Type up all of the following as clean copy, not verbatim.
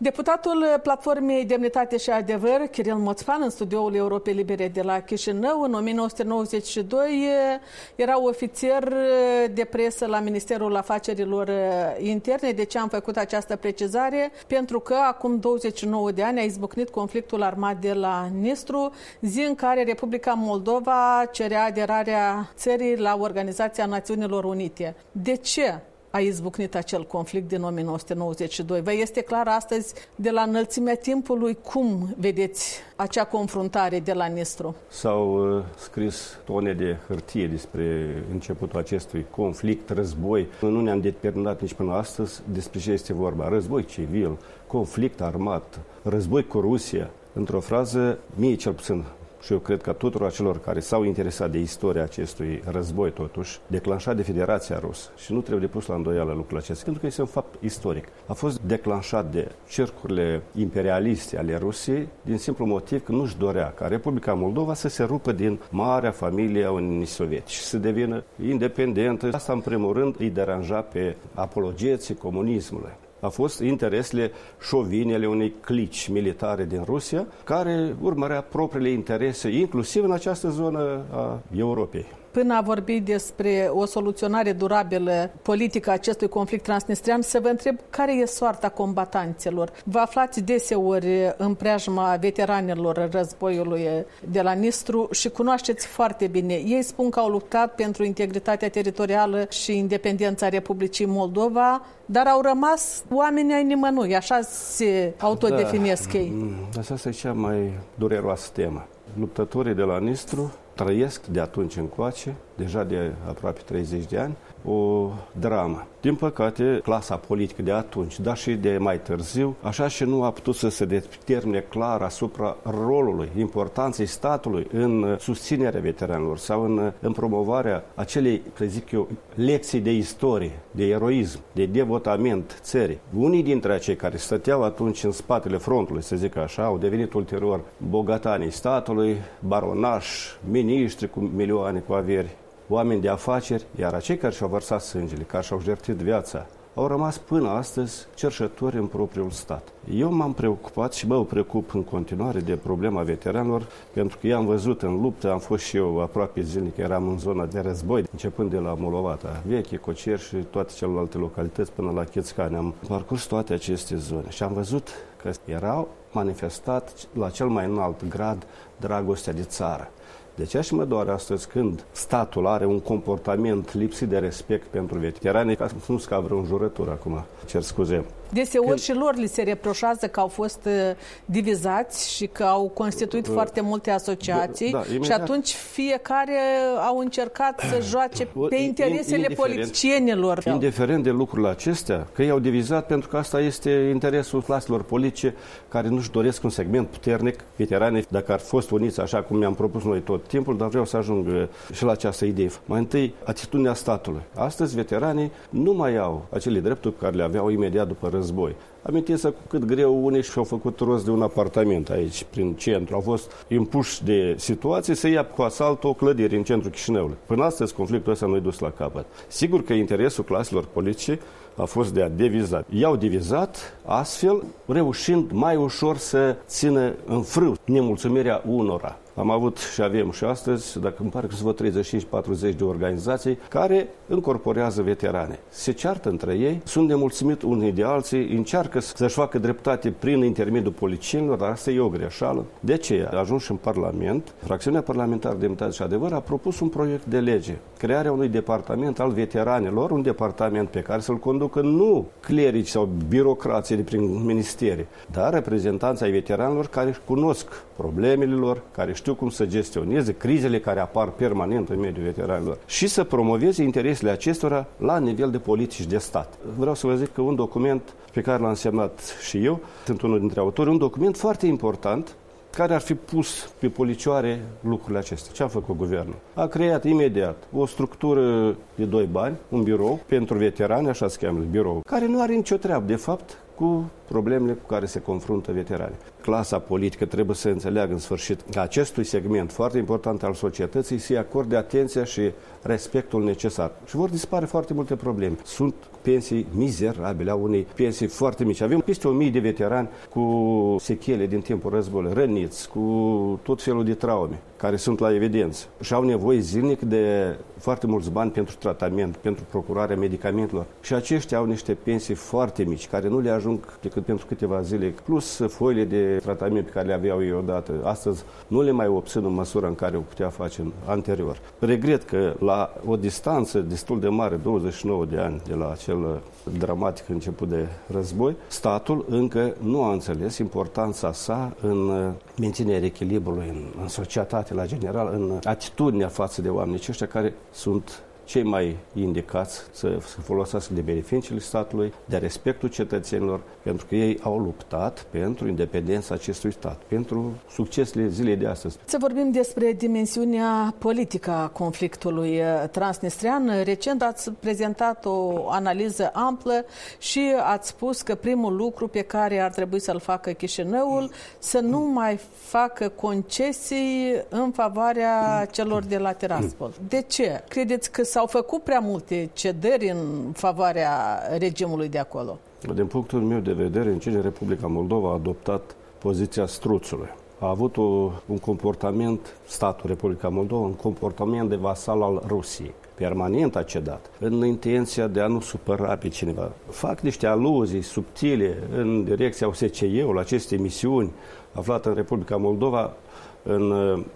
Deputatul Platformei Demnitate și Adevăr, Chiril Moțfan, în studioul Europei Libere de la Chișinău, în 1992 era ofițer de presă la Ministerul Afacerilor Interne. De ce am făcut această precizare? Pentru că acum 29 de ani a izbucnit conflictul armat de la Nistru, zi în care Republica Moldova cerea aderarea țării la Organizația Națiunilor Unite. De ce a izbucnit acel conflict din 1992? Vă este clar astăzi, de la înălțimea timpului, cum vedeți acea confruntare de la Nistru? S-au scris tone de hârtie despre începutul acestui conflict, război. Nu ne-am determinat nici până astăzi despre ce este vorba. Război civil, conflict armat, război cu Rusia. Într-o frază, mie cel puțin, și eu cred că tuturor celor care s-au interesat de istoria acestui război, totuși, declanșat de Federația Rusă, și nu trebuie pus la îndoială lucrul acesta, pentru că este un fapt istoric. A fost declanșat de cercurile imperialiste ale Rusiei din simplu motiv că nu-și dorea ca Republica Moldova să se rupă din marea familie a Uniunii Sovietice și să devină independentă. Asta, în primul rând, îi deranja pe apologeții comunismului. A fost interesele șovine ale unei clici militare din Rusia, care urmărea propriile interese, inclusiv în această zonă a Europei. Până a vorbi despre o soluționare durabilă politică a acestui conflict transnistrian, să vă întreb care e soarta combatanților. Vă aflați deseori în preajma veteranilor războiului de la Nistru și cunoașteți foarte bine. Ei spun că au luptat pentru integritatea teritorială și independența Republicii Moldova, dar au rămas oameni ai nimănui, așa se autodefinesc ei. Asta e cea mai dureroasă temă. Luptătorii de la Nistru trăiesc de atunci încoace, deja de aproape 30 de ani, o dramă. Din păcate, clasa politică de atunci, dar și de mai târziu, așa și nu a putut să se determine clar asupra rolului, importanței statului în susținerea veteranilor sau în promovarea acelei, să zic eu, lecții de istorie, de eroism, de devotament țării. Unii dintre acei care stăteau atunci în spatele frontului, să zic așa, au devenit ulterior bogatanii statului, baronași, miniștri cu milioane, cu averi, oameni de afaceri, iar acei care și-au vărsat sângele, care și-au jertfit viața, au rămas până astăzi cerșători în propriul stat. Eu m-am preocupat și mă preocup în continuare de problema veteranilor, pentru că i-am văzut în luptă, am fost și eu aproape zilnic, eram în zona de război, începând de la Molovata Veche, Cocier și toate celelalte localități până la Chețcani. Am parcurs toate aceste zone și am văzut că erau manifestat la cel mai înalt grad dragostea de țară. De ce și mă doare astăzi când statul are un comportament lipsit de respect pentru veterani, ca să nu ca vreo înjurătură acum, cer scuze. Deseori și lor li se reproșează că au fost divizați și că au constituit foarte multe asociații și atunci fiecare au încercat să joace pe interesele politicienilor. Indiferent de lucrurile acestea, că i-au divizat pentru că asta este interesul claselor politice care nu-și doresc un segment puternic. Veteranii, dacă ar fost uniți așa cum mi-am propus noi tot timpul, dar vreau să ajung și la această idee. Mai întâi, atitudinea statului. Astăzi, veteranii nu mai au acele drepturi care le aveau imediat după război. Amintiți-vă cu cât greu unii și-au făcut rost de un apartament aici, prin centru. Au fost impuși de situație să ia cu asalt o clădire în centrul Chișinăului. Până astăzi, conflictul ăsta nu-i dus la capăt. Sigur că interesul claselor politice a fost de a diviza. I-au divizat, astfel reușind mai ușor să țină în frâu nemulțumirea unora. Am avut și avem și astăzi, dacă îmi pare că sunt vreo 35-40 de organizații care încorporează veterane. Se ceartă între ei, sunt nemulțumit unii de alții, încearcă să-și facă dreptate prin intermediul politicienilor, dar asta e o greșeală. De ce? A ajuns și în Parlament. Fracțiunea parlamentară Demnitate și Adevăr a propus un proiect de lege, crearea unui departament al veteranilor, un departament pe care să-l conducă nu clerici sau birocrații de prin ministerii, dar reprezentanții ai veteranilor care cunosc problemele lor, care știu cum să gestioneze crizele care apar permanent în mediul veteranilor și să promoveze interesele acestora la nivel de politici de stat. Vreau să vă zic că un document pe care l-am semnat și eu, sunt unul dintre autori, un document foarte important care ar fi pus pe policioare lucrurile acestea. Ce a făcut guvernul? A creat imediat o structură de 2 bani, un birou pentru veterani, așa se cheamă birou, care nu are nicio treabă, de fapt, cu problemele cu care se confruntă veteranii. Clasa politică trebuie să înțeleagă în sfârșit că acestui segment foarte important al societății să-i acorde atenția și respectul necesar. Și vor dispare foarte multe probleme. Sunt pensii mizerabile, au unei pensii foarte mici. Avem peste 1000 de veterani cu sechele din timpul războiului, răniți, cu tot felul de traume, care sunt la evidență. Și au nevoie zilnic de foarte mulți bani pentru tratament, pentru procurarea medicamentelor. Și aceștia au niște pensii foarte mici, care nu le ajung decât pentru câteva zile, plus foile de tratament pe care le aveau ei odată. Astăzi nu le mai obțin în măsura în care o putea face anterior. Regret că la o distanță destul de mare, 29 de ani de la acel dramatic început de război, statul încă nu a înțeles importanța sa în menținerea echilibrului în societate, la general, în atitudinea față de oamenii aceștia care sunt cei mai indicați să folosească de beneficiile statului, de respectul cetățenilor, pentru că ei au luptat pentru independența acestui stat, pentru succesele zilei de astăzi. Să vorbim despre dimensiunea politică a conflictului transnistrean. Recent ați prezentat o analiză amplă și ați spus că primul lucru pe care ar trebui să-l facă Chișinăul să nu mai facă concesii în favoarea celor de la Tiraspol. De ce? Credeți că s-au făcut prea multe cedări în favoarea regimului de acolo? Din punctul meu de vedere, în ce Republica Moldova a adoptat poziția struțului. A avut un comportament, statul Republica Moldova, un comportament de vasal al Rusiei. Permanent a cedat, în intenția de a nu supăra pe cineva. Fac niște aluzii subtile în direcția OSCE-ului, aceste misiuni aflate în Republica Moldova, în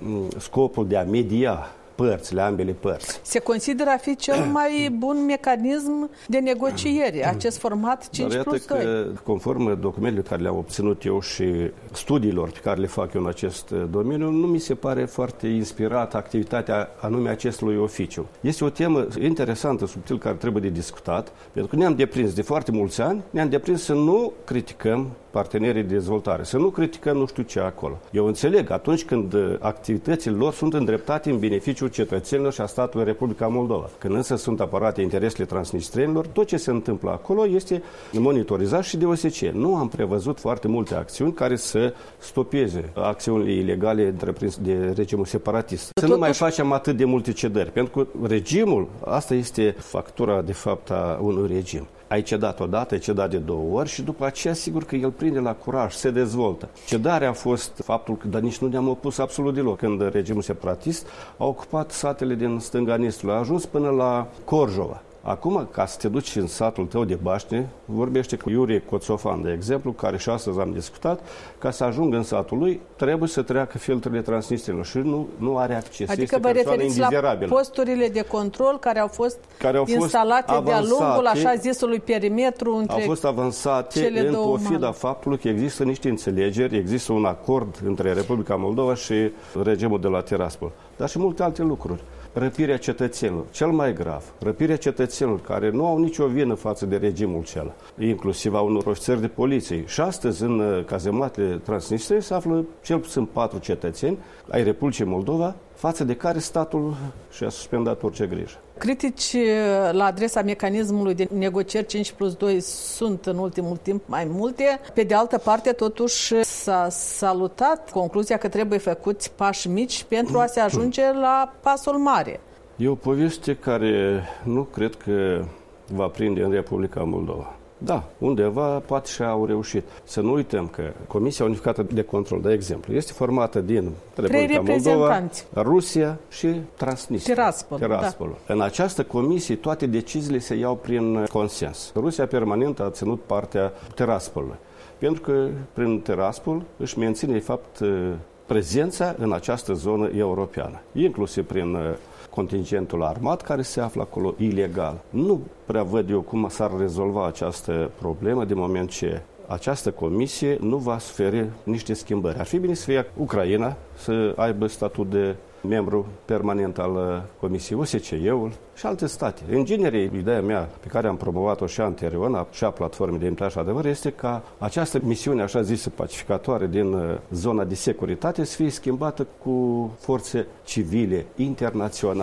scopul de a media părțile, ambele părți. Se consideră a fi cel mai bun mecanism de negociere, acest format 5+2. Că, conform documentele care le-am obținut eu și studiilor pe care le fac eu în acest domeniu, nu mi se pare foarte inspirată activitatea anume acestui oficiu. Este o temă interesantă, subtil, care trebuie de discutat, pentru că ne-am deprins de foarte mulți ani, ne-am deprins să nu criticăm partenerii de dezvoltare, să nu criticăm nu știu ce acolo. Eu înțeleg atunci când activitățile lor sunt îndreptate în beneficiul cetățenilor și a statului Republica Moldova. Când însă sunt apărate interesele transnistrenilor, tot ce se întâmplă acolo este monitorizat și de OSCE. Nu am prevăzut foarte multe acțiuni care să stopeze acțiunile ilegale întreprinse de regimul separatist. Să nu mai facem atât de multe cedări, pentru că regimul, asta este factura de fapt a unui regim. Ai cedat odată, ai cedat de 2 ori și după aceea sigur că el prinde la curaj, se dezvoltă. Cedarea a fost faptul că, dar nici nu ne-am opus absolut deloc, când regimul separatist a ocupat satele din stânga Nistrului, a ajuns până la Corjova. Acum, ca să te duci în satul tău de baște, vorbește cu Iurie Coțofan, de exemplu, care și astăzi am discutat, ca să ajungă în satul lui, trebuie să treacă filtrele transnistrenilor și nu are acces. Adică vă referiți la posturile de control care au fost instalate de-a lungul așa zisului perimetru între. Au fost avansate în pofida faptului că există niște înțelegeri, există un acord între Republica Moldova și regimul de la Tiraspol, dar și multe alte lucruri. Răpirea cetățenilor, cel mai grav, răpirea cetățenilor care nu au nicio vină față de regimul acela, inclusiv a unor ofițeri de poliție. Și astăzi, în cazematele transnistrene, se află cel puțin 4 cetățeni ai Republicii Moldova, față de care statul și-a suspendat orice grijă. Critici la adresa mecanismului de negocieri 5+2 sunt în ultimul timp mai multe. Pe de altă parte, totuși, s-a salutat concluzia că trebuie făcuți pași mici pentru a se ajunge la pasul mare. E o poveste care nu cred că va prinde în Republica Moldova. Da, undeva poate și au reușit. Să nu uităm că Comisia Unificată de Control, de exemplu, este formată din Republica Moldova, Rusia și Tiraspol. Da. În această comisie toate deciziile se iau prin consens. Rusia permanent a ținut partea Tiraspolului, pentru că prin Tiraspol își menține, de fapt, prezența în această zonă europeană, inclusiv prin contingentul armat care se află acolo ilegal. Nu prea văd eu cum s-ar rezolva această problemă din moment ce această comisie nu va suferi niște schimbări. Ar fi bine să fie Ucraina să aibă statut de membru permanent al Comisiei, OSCE-ul și alte state. În genere, ideea mea pe care am promovat-o și anterior, și a platformei de Demnitate și Adevăr, este ca această misiune, așa zisă, pacificatoare din zona de securitate să fie schimbată cu forțe civile internaționale.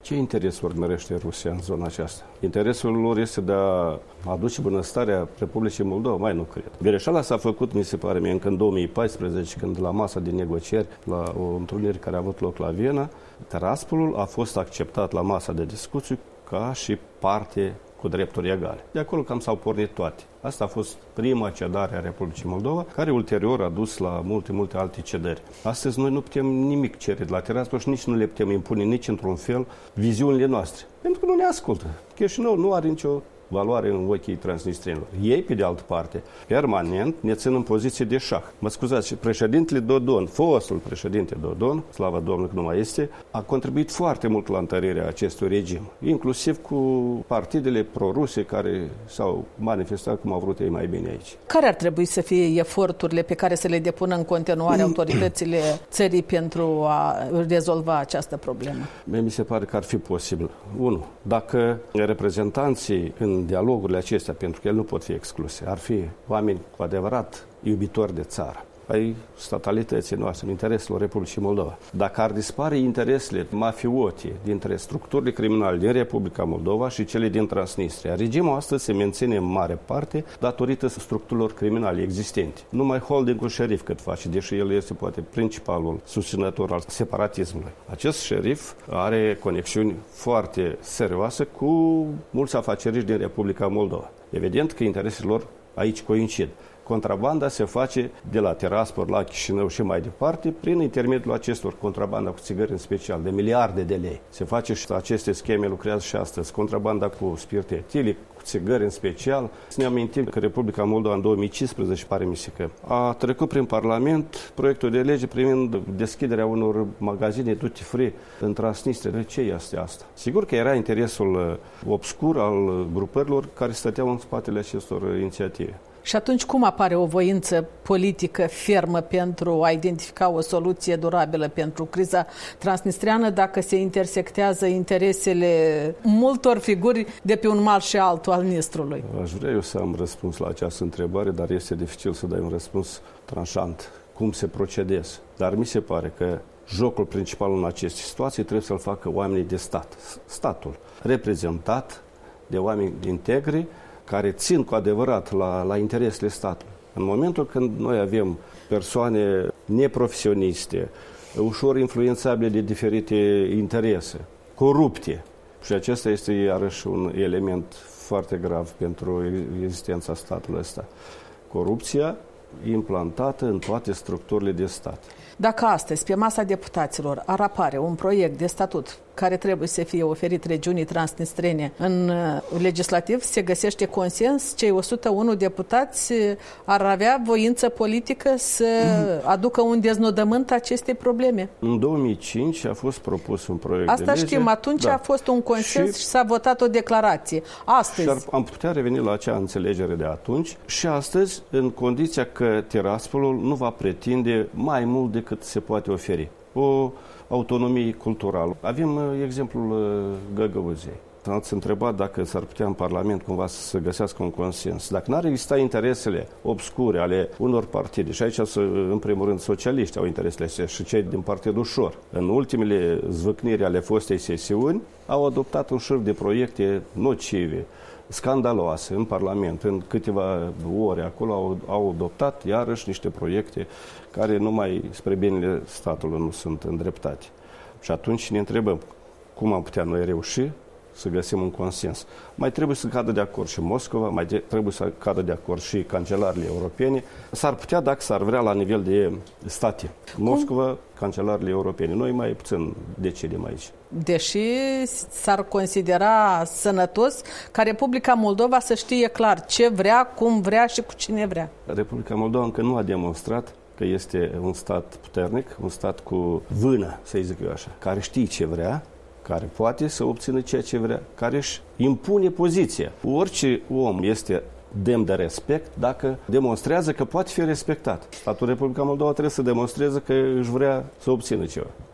Ce interes urmărește Rusia în zona aceasta? Interesul lor este de a aduce bunăstarea Republicii Moldova? Mai nu cred. Greșeala s-a făcut, mi se pare mie, încă în 2014, când la masa de negocieri, la o întrunire care a avut loc la Viena, Tiraspolul a fost acceptat la masa de discuții ca și parte cu drepturi egale. De acolo cam s-au pornit toate. Asta a fost prima cedare a Republicii Moldova, care ulterior a dus la multe alte cedări. Astăzi noi nu putem nimic cere de la Tiraspol și nici nu le putem impune nici într-un fel viziunile noastre. Pentru că nu ne ascultă. Chișinău nu are nicio valoare în ochii transnistrienilor. Ei, pe de altă parte, permanent ne țin în poziție de șah. Mă scuzați, președintele Dodon, fostul președinte Dodon, slavă Domnului că nu mai este, a contribuit foarte mult la întărirea acestui regim, inclusiv cu partidele pro-ruse care s-au manifestat cum au vrut ei mai bine aici. Care ar trebui să fie eforturile pe care să le depună în continuare autoritățile țării pentru a rezolva această problemă? Mi se pare că ar fi posibil. 1. Dacă reprezentanții în dialogurile acestea, pentru că ele nu pot fi excluse, ar fi oameni cu adevărat iubitori de țară, ai statalității noastre, în interesul Republicii Moldova. Dacă ar dispare interesele mafiote dintre structurile criminale din Republica Moldova și cele din Transnistria, regimul astăzi se menține în mare parte datorită structurilor criminale existente. Numai holdingul șerif cât face, deși el este poate principalul susținător al separatismului. Acest șerif are conexiuni foarte serioase cu mulți afaceriști din Republica Moldova. Evident că interesele lor aici coincid. Contrabanda se face de la Tiraspol la Chișinău și mai departe prin intermediul acestor contrabanda cu țigări în special de miliarde de lei. Se face și aceste scheme lucrează și astăzi. Contrabanda cu spirte etilic, cu țigări în special. Să ne amintim că Republica Moldova în 2015, pare mi se că, a trecut prin Parlament proiectul de lege privind deschiderea unor magazine duty free în Transnistria. De ce este asta? Sigur că era interesul obscur al grupărilor care stăteau în spatele acestor inițiative. Și atunci cum apare o voință politică fermă pentru a identifica o soluție durabilă pentru criza transnistriană dacă se intersectează interesele multor figuri de pe un mal și altul al Nistrului? Aș vrea eu să am răspuns la această întrebare, dar este dificil să dai un răspuns tranșant. Cum se procedeze? Dar mi se pare că jocul principal în aceste situații trebuie să-l facă oamenii de stat. Statul, reprezentat de oameni integri, care țin cu adevărat la interesele statului. În momentul când noi avem persoane neprofesioniste, ușor influențabile de diferite interese, corupte, și acesta este iarăși un element foarte grav pentru existența statului ăsta. Corupția implantată în toate structurile de stat. Dacă astăzi, pe masa deputaților, ar apare un proiect de statut care trebuie să fie oferit regiunii transnistrene în legislativ, se găsește consens, cei 101 deputați ar avea voință politică să aducă un deznodământ acestei probleme. În 2005 a fost propus un proiect de lege. Asta știm, atunci a fost un consens și s-a votat o declarație. Astăzi... am putea reveni la acea înțelegere de atunci și astăzi, în condiția că Tiraspolul nu va pretinde mai mult decât se poate oferi. O autonomie culturală. Avem exemplul Găgăuzei. Ați întrebat dacă s-ar putea în Parlament cumva să găsească un consens. Dacă n-ar exista interesele obscure ale unor partide, și aici în primul rând socialiști au interesele astea și cei din Partidul Ușor, în ultimele zvâcniri ale fostei sesiuni, au adoptat un șir de proiecte nocive, scandaloase în Parlament. În câteva ore acolo au adoptat iarăși niște proiecte care numai spre binele statului nu sunt îndreptate. Și atunci ne întrebăm cum am putea noi reuși să găsim un consens. Mai trebuie să cadă de acord și Moscova, mai trebuie să cadă de acord și cancelarele europene. S-ar putea, dacă s-ar vrea, la nivel de state. Moscova, cancelarele europene. Noi mai puțin decidem aici. Deși s-ar considera sănătos ca Republica Moldova să știe clar ce vrea, cum vrea și cu cine vrea. Republica Moldova încă nu a demonstrat că este un stat puternic, un stat cu vână, să-i zic eu așa, care știe ce vrea, care poate să obțină ceea ce vrea, care își impune poziția. Orice om este demn de respect dacă demonstrează că poate fi respectat. Statul Republica Moldova trebuie să demonstreze că își vrea să obțină ceva.